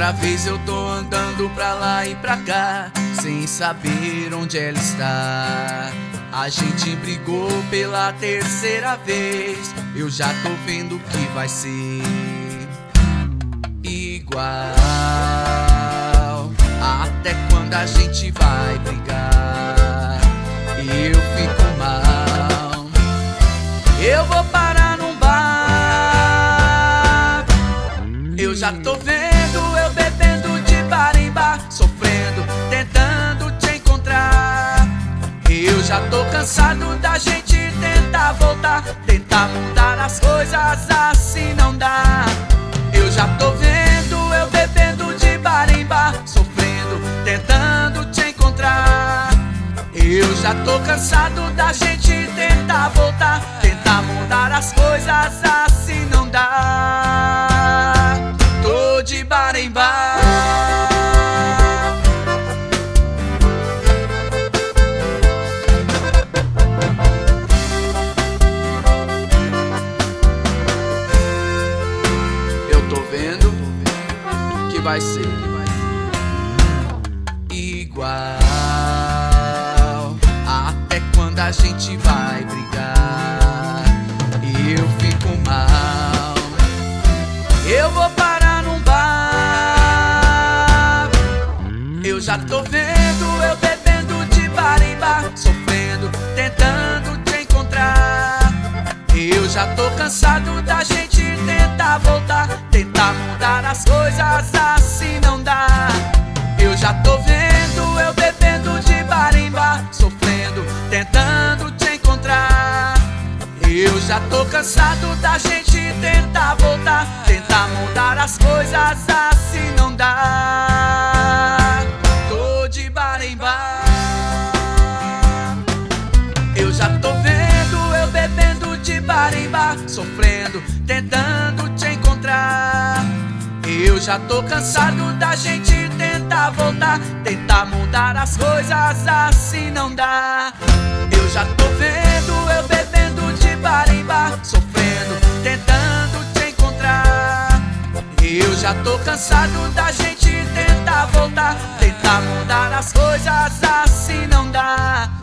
Outra vez eu tô andando pra lá e pra cá, sem saber onde ela está. A gente brigou pela terceira vez, eu já tô vendo que vai ser igual. Até quando a gente vai brigar, eu fico mal. Eu vou parar num bar, eu já tô vendo eu bebendo de bar em bar, sofrendo, tentando te encontrar. Eu já tô cansado da gente tentar voltar, tentar mudar as coisas, assim não dá. Eu já tô vendo eu bebendo de bar em bar, sofrendo, tentando te encontrar. Eu já tô cansado da gente tentar voltar, tentar mudar as coisas, assim não dá. Tô de bar em bar, eu tô vendo que vai ser igual. Até quando a gente vai brigar, eu fico mal. Eu vou parar num bar, eu já tô vendo eu bebendo de bar em bar, sofrendo, tentando te encontrar. Eu já tô cansado da gente tentar voltar, tentar mudar as coisas, assim não dá. Eu já tô vendo eu bebendo de bar em bar, sofrendo, tentando te encontrar. Eu já tô cansado da gente tentar voltar, tentar mudar as coisas, assim não dá. Tô de bar em bar, eu já tô vendo eu bebendo de bar em bar, sofrendo, tentando te encontrar. Eu já tô cansado da gente tentar voltar, tentar mudar as coisas, assim não dá. Eu já tô vendo eu bebendo de bar em bar, sofrendo, tentando te encontrar. Eu já tô cansado da gente tentar voltar, tentar mudar as coisas, assim não dá.